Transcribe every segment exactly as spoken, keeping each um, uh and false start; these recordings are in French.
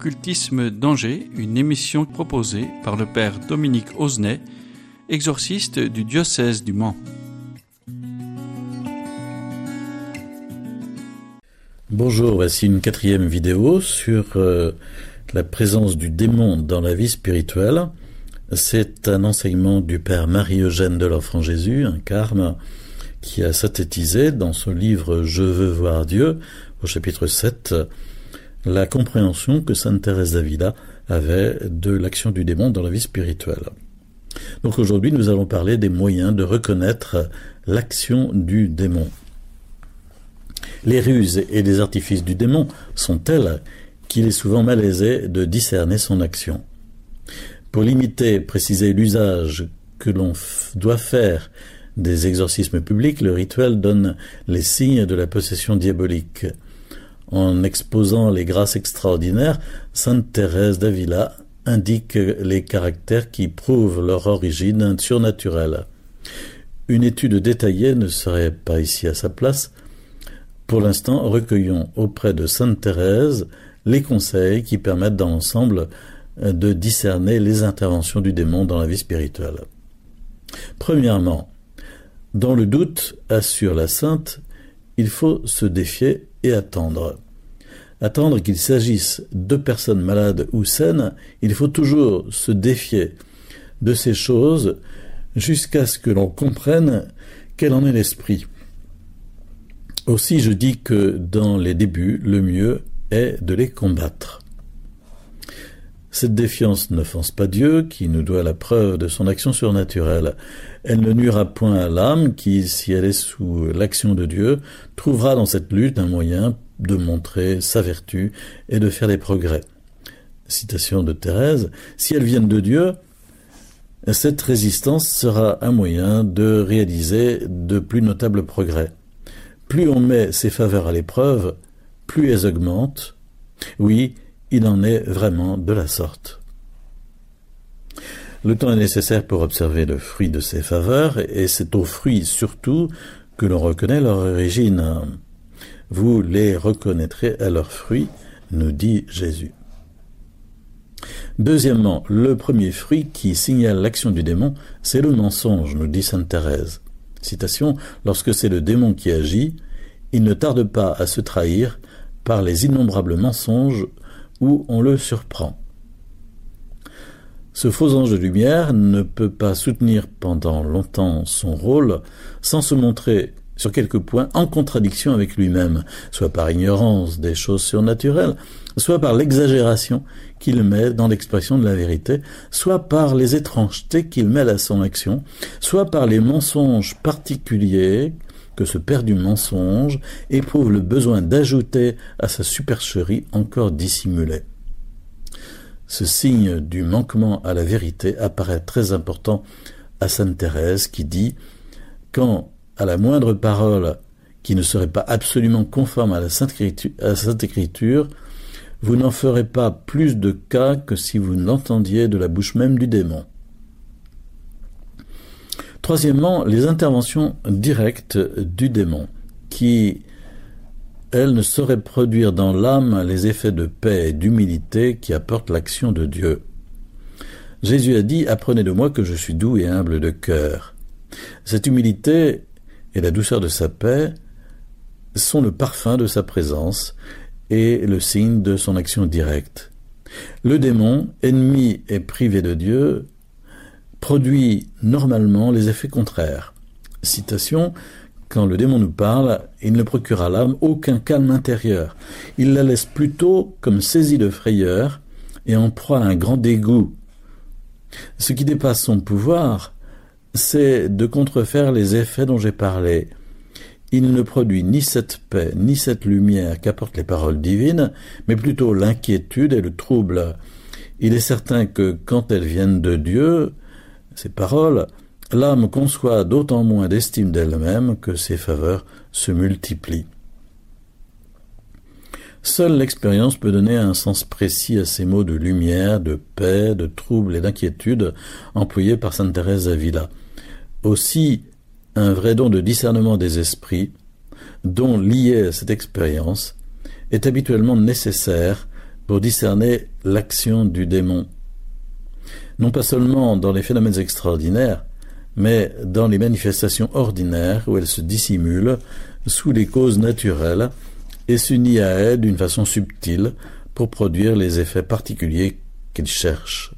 Occultisme d'Angers, une émission proposée par le père Dominique Osnet, exorciste du diocèse du Mans. Bonjour, voici une quatrième vidéo sur euh, la présence du démon dans la vie spirituelle. C'est un enseignement du père Marie-Eugène de l'Enfant Jésus, un carme, qui a synthétisé dans son livre « Je veux voir Dieu » au chapitre sept, la compréhension que sainte Thérèse d'Avila avait de l'action du démon dans la vie spirituelle. Donc aujourd'hui, nous allons parler des moyens de reconnaître l'action du démon. Les ruses et les artifices du démon sont tels qu'il est souvent malaisé de discerner son action. Pour limiter et préciser l'usage que l'on f- doit faire des exorcismes publics, le rituel donne les signes de la possession diabolique. En exposant les grâces extraordinaires, sainte Thérèse d'Avila indique les caractères qui prouvent leur origine surnaturelle. Une étude détaillée ne serait pas ici à sa place. Pour l'instant, recueillons auprès de sainte Thérèse les conseils qui permettent dans l'ensemble de discerner les interventions du démon dans la vie spirituelle. Premièrement, dans le doute, assure la sainte, il faut se défier et attendre. Attendre qu'il s'agisse de personnes malades ou saines, il faut toujours se défier de ces choses jusqu'à ce que l'on comprenne quel en est l'esprit. Aussi, je dis que dans les débuts, le mieux est de les combattre. Cette défiance n'offense pas Dieu, qui nous doit la preuve de son action surnaturelle. Elle ne nuira point à l'âme qui, si elle est sous l'action de Dieu, trouvera dans cette lutte un moyen de montrer sa vertu et de faire des progrès. Citation de Thérèse, « Si elles viennent de Dieu, cette résistance sera un moyen de réaliser de plus notables progrès. Plus on met ses faveurs à l'épreuve, plus elles augmentent. Oui, il en est vraiment de la sorte. » Le temps est nécessaire pour observer le fruit de ces faveurs, et c'est aux fruits surtout que l'on reconnaît leur origine. Vous les reconnaîtrez à leurs fruits, nous dit Jésus. Deuxièmement, le premier fruit qui signale l'action du démon, c'est le mensonge, nous dit sainte Thérèse. Citation, « Lorsque c'est le démon qui agit, il ne tarde pas à se trahir par les innombrables mensonges où on le surprend. » Ce faux ange de lumière ne peut pas soutenir pendant longtemps son rôle sans se montrer sur quelques points en contradiction avec lui-même, soit par ignorance des choses surnaturelles, soit par l'exagération qu'il met dans l'expression de la vérité, soit par les étrangetés qu'il mêle à son action, soit par les mensonges particuliers que ce père du mensonge éprouve le besoin d'ajouter à sa supercherie encore dissimulée. Ce signe du manquement à la vérité apparaît très important à sainte Thérèse qui dit « Quand à la moindre parole qui ne serait pas absolument conforme à la Sainte Écriture, à la Sainte Écriture, vous n'en ferez pas plus de cas que si vous l'entendiez de la bouche même du démon. » Troisièmement, les interventions directes du démon, qui, elles, ne sauraient produire dans l'âme les effets de paix et d'humilité qui apportent l'action de Dieu. Jésus a dit « Apprenez de moi que je suis doux et humble de cœur ». Cette humilité et la douceur de sa paix sont le parfum de sa présence et le signe de son action directe. Le démon, ennemi et privé de Dieu, produit normalement les effets contraires. Citation, « Quand le démon nous parle, il ne procure à l'âme aucun calme intérieur. Il la laisse plutôt comme saisie de frayeur et en proie à un grand dégoût. Ce qui dépasse son pouvoir, c'est de contrefaire les effets dont j'ai parlé. Il ne produit ni cette paix, ni cette lumière qu'apportent les paroles divines, mais plutôt l'inquiétude et le trouble. Il est certain que quand elles viennent de Dieu, ces paroles, l'âme conçoit d'autant moins d'estime d'elle-même que ses faveurs se multiplient. Seule l'expérience peut donner un sens précis à ces mots de lumière, de paix, de trouble et d'inquiétude employés par sainte Thérèse d'Avila. Aussi, un vrai don de discernement des esprits, dont lié à cette expérience, est habituellement nécessaire pour discerner l'action du démon. Non pas seulement dans les phénomènes extraordinaires, mais dans les manifestations ordinaires où elle se dissimule sous les causes naturelles et s'unit à elles d'une façon subtile pour produire les effets particuliers qu'il cherche.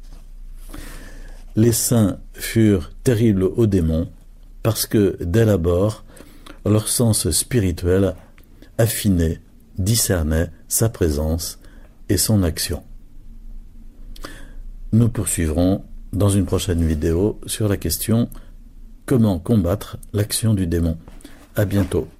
Les saints furent terribles aux démons parce que, dès l'abord, leur sens spirituel affinait, discernait sa présence et son action. Nous poursuivrons dans une prochaine vidéo sur la question « Comment combattre l'action du démon ?» À bientôt.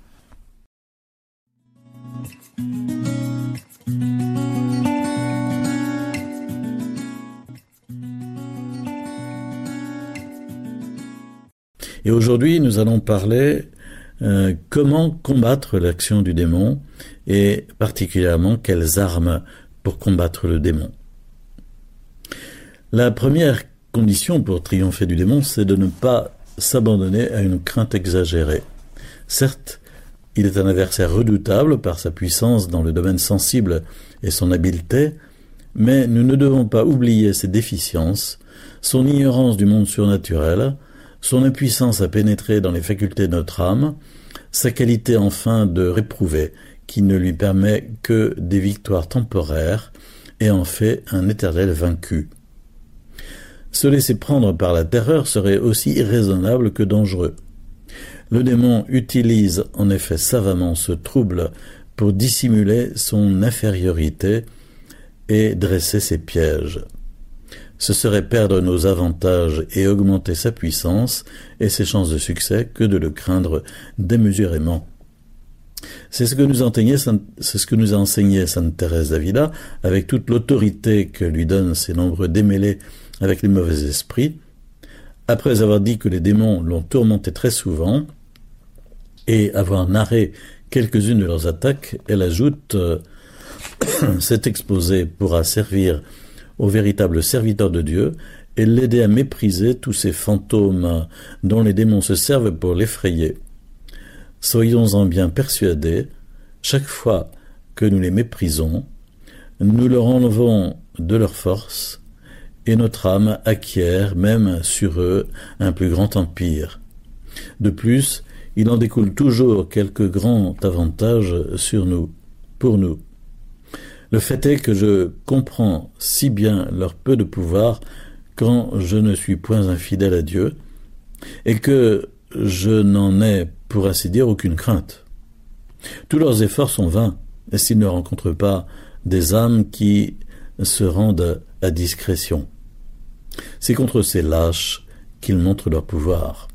Et aujourd'hui, nous allons parler euh, comment combattre l'action du démon et particulièrement quelles armes pour combattre le démon. La première condition pour triompher du démon, c'est de ne pas s'abandonner à une crainte exagérée. Certes, il est un adversaire redoutable par sa puissance dans le domaine sensible et son habileté, mais nous ne devons pas oublier ses déficiences, son ignorance du monde surnaturel, son impuissance à pénétrer dans les facultés de notre âme, sa qualité enfin de réprouvé, qui ne lui permet que des victoires temporaires et en fait un éternel vaincu. Se laisser prendre par la terreur serait aussi irraisonnable que dangereux. Le démon utilise en effet savamment ce trouble pour dissimuler son infériorité et dresser ses pièges. Ce serait perdre nos avantages et augmenter sa puissance et ses chances de succès que de le craindre démesurément. C'est ce que nous enseignait, c'est ce que nous a enseigné Sainte Thérèse d'Avila avec toute l'autorité que lui donnent ses nombreux démêlés avec les mauvais esprits. Après avoir dit que les démons l'ont tourmenté très souvent et avoir narré quelques-unes de leurs attaques, elle ajoute euh, « Cet exposé pourra servir au véritable serviteur de Dieu et l'aider à mépriser tous ces fantômes dont les démons se servent pour l'effrayer. Soyons-en bien persuadés, chaque fois que nous les méprisons, nous leur enlevons de leur force et notre âme acquiert même sur eux un plus grand empire. De plus, il en découle toujours quelque grand avantage sur nous, pour nous. Le fait est que je comprends si bien leur peu de pouvoir quand je ne suis point infidèle à Dieu, et que je n'en ai, pour ainsi dire, aucune crainte. Tous leurs efforts sont vains, s'ils ne rencontrent pas des âmes qui se rendent à discrétion. C'est contre ces lâches qu'ils montrent leur pouvoir.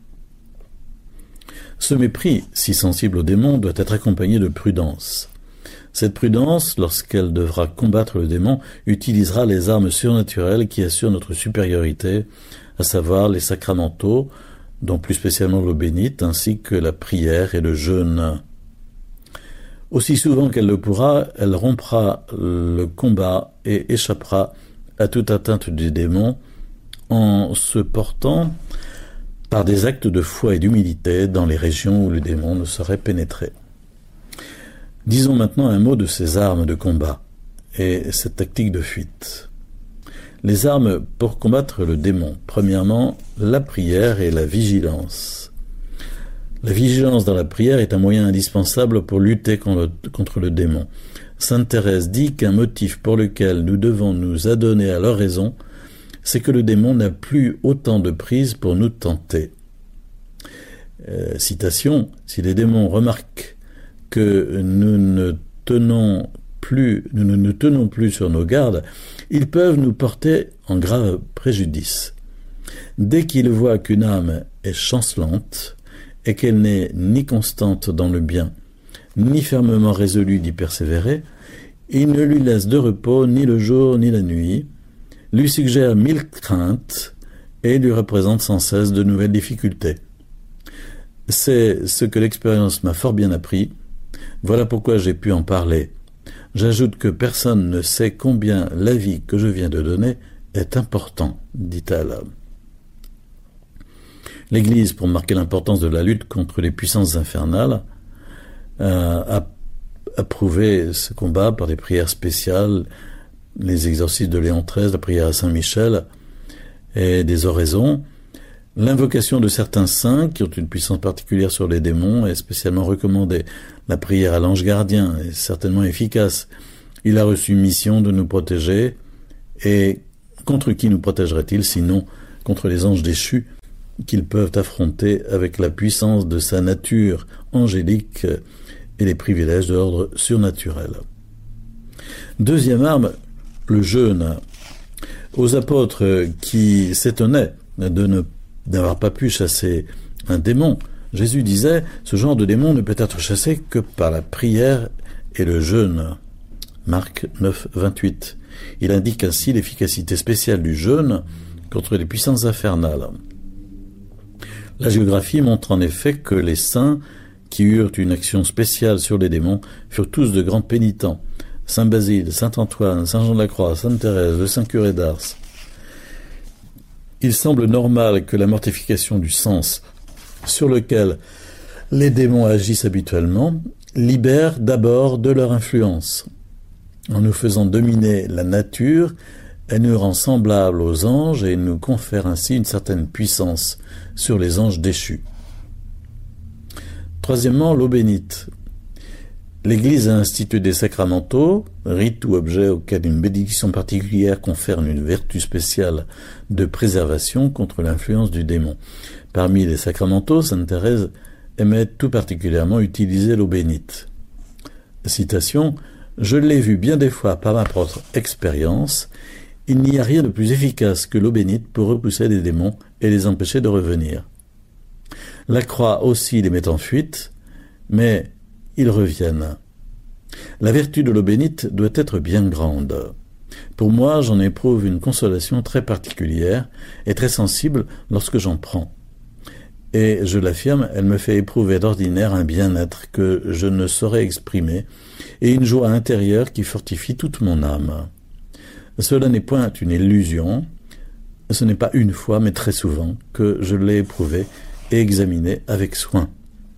Ce mépris, si sensible aux démons, doit être accompagné de prudence. Cette prudence, lorsqu'elle devra combattre le démon, utilisera les armes surnaturelles qui assurent notre supériorité, à savoir les sacramentaux, dont plus spécialement l'eau bénite, ainsi que la prière et le jeûne. Aussi souvent qu'elle le pourra, elle rompra le combat et échappera à toute atteinte du démon en se portant par des actes de foi et d'humilité dans les régions où le démon ne saurait pénétrer. Disons maintenant un mot de ces armes de combat et cette tactique de fuite. Les armes pour combattre le démon. Premièrement, la prière et la vigilance. La vigilance dans la prière est un moyen indispensable pour lutter contre le démon. Sainte Thérèse dit qu'un motif pour lequel nous devons nous adonner à l'oraison, c'est que le démon n'a plus autant de prise pour nous tenter. Euh, citation, si les démons remarquent que nous ne tenons plus, nous ne nous tenons plus sur nos gardes, ils peuvent nous porter en grave préjudice. Dès qu'ils voient qu'une âme est chancelante et qu'elle n'est ni constante dans le bien, ni fermement résolue d'y persévérer, ils ne lui laissent de repos ni le jour ni la nuit, lui suggèrent mille craintes et lui représentent sans cesse de nouvelles difficultés. C'est ce que l'expérience m'a fort bien appris. Voilà pourquoi j'ai pu en parler. J'ajoute que personne ne sait combien l'avis que je viens de donner est important, dit-elle. L'Église, pour marquer l'importance de la lutte contre les puissances infernales, euh, a, approuvé ce combat par des prières spéciales, les exorcismes de Léon treize, la prière à Saint-Michel et des oraisons. L'invocation de certains saints qui ont une puissance particulière sur les démons est spécialement recommandée. La prière à l'ange gardien est certainement efficace. Il a reçu mission de nous protéger. Et contre qui nous protégerait-il sinon contre les anges déchus qu'ils peuvent affronter avec la puissance de sa nature angélique et les privilèges de l'ordre surnaturel. Deuxième arme, le jeûne. Aux apôtres qui s'étonnaient de ne, n'avoir pas pu chasser un démon, Jésus disait « Ce genre de démon ne peut être chassé que par la prière et le jeûne ». Marc neuf, vingt-huit. Il indique ainsi l'efficacité spéciale du jeûne contre les puissances infernales. La géographie montre en effet que les saints qui eurent une action spéciale sur les démons furent tous de grands pénitents. Saint Basile, Saint Antoine, Saint Jean de la Croix, Sainte Thérèse, le Saint Curé d'Ars. Il semble normal que la mortification du sens sur lequel les démons agissent habituellement libère d'abord de leur influence. En nous faisant dominer la nature, elle nous rend semblables aux anges et nous confère ainsi une certaine puissance sur les anges déchus. Troisièmement, l'eau bénite. L'Église a institué des sacramentaux, rites ou objets auxquels une bénédiction particulière confère une vertu spéciale de préservation contre l'influence du démon. Parmi les sacramentaux, Sainte Thérèse aimait tout particulièrement utiliser l'eau bénite. Citation « Je l'ai vu bien des fois par ma propre expérience, il n'y a rien de plus efficace que l'eau bénite pour repousser les démons et les empêcher de revenir. La croix aussi les met en fuite, mais ils reviennent. La vertu de l'eau bénite doit être bien grande. Pour moi, j'en éprouve une consolation très particulière et très sensible lorsque j'en prends. Et je l'affirme, elle me fait éprouver d'ordinaire un bien-être que je ne saurais exprimer et une joie intérieure qui fortifie toute mon âme. Cela n'est point une illusion, ce n'est pas une fois, mais très souvent, que je l'ai éprouvé et examiné avec soin.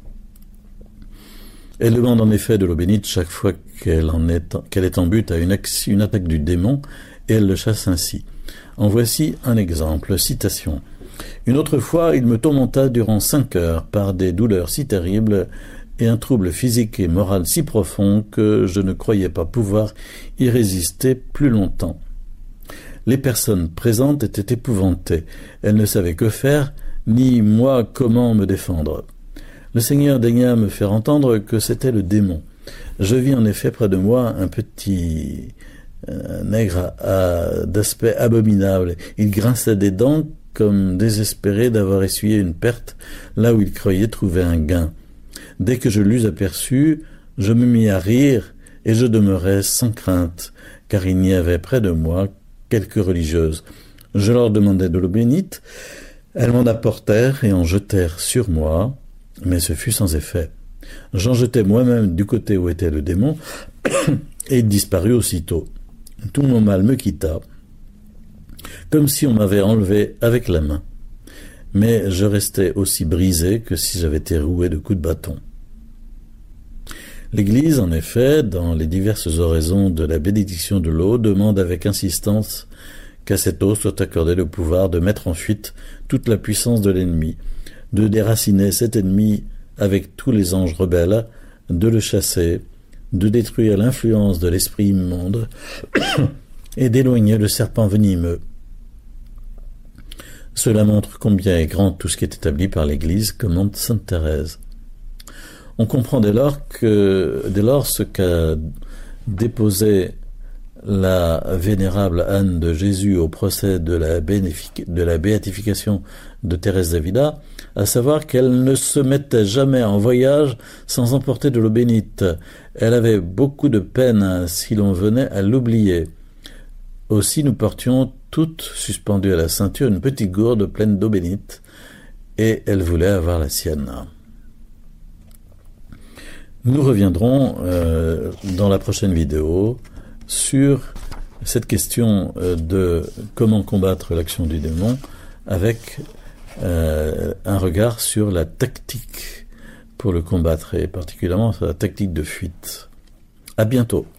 Elle demande en effet de l'eau bénite chaque fois qu'elle en est, qu'elle est en but à une, une attaque du démon, et elle le chasse ainsi. En voici un exemple, citation. « Une autre fois, il me tourmenta durant cinq heures par des douleurs si terribles et un trouble physique et moral si profond que je ne croyais pas pouvoir y résister plus longtemps. Les personnes présentes étaient épouvantées. Elles ne savaient que faire, ni moi comment me défendre. Le Seigneur daigna me faire entendre que c'était le démon. Je vis en effet près de moi un petit un nègre à, d'aspect abominable. Il grinçait des dents comme désespéré d'avoir essuyé une perte là où il croyait trouver un gain. Dès que je l'eus aperçu, je me mis à rire et je demeurai sans crainte, car il n'y avait près de moi quelques religieuses. Je leur demandai de l'eau bénite. Elles m'en apportèrent et en jetèrent sur moi, mais ce fut sans effet. J'en jetai moi-même du côté où était le démon, et il disparut aussitôt. Tout mon mal me quitta, comme si on m'avait enlevé avec la main. Mais je restais aussi brisé que si j'avais été roué de coups de bâton. L'Église, en effet, dans les diverses oraisons de la bénédiction de l'eau, demande avec insistance qu'à cette eau soit accordé le pouvoir de mettre en fuite toute la puissance de l'ennemi, de déraciner cet ennemi avec tous les anges rebelles, de le chasser, de détruire l'influence de l'esprit immonde et d'éloigner le serpent venimeux. Cela montre combien est grand tout ce qui est établi par l'Église, commande Sainte Thérèse. On comprend dès lors que, dès lors ce qu'a déposé la vénérable Anne de Jésus au procès de la, bénéfic- de la béatification de Thérèse d'Avila, à savoir qu'elle ne se mettait jamais en voyage sans emporter de l'eau bénite. Elle avait beaucoup de peine si l'on venait à l'oublier. Aussi nous portions toutes suspendues à la ceinture une petite gourde pleine d'eau bénite, et elle voulait avoir la sienne. Nous reviendrons euh, dans la prochaine vidéo sur cette question euh, de comment combattre l'action du démon avec euh, un regard sur la tactique pour le combattre et particulièrement sur la tactique de fuite. À bientôt.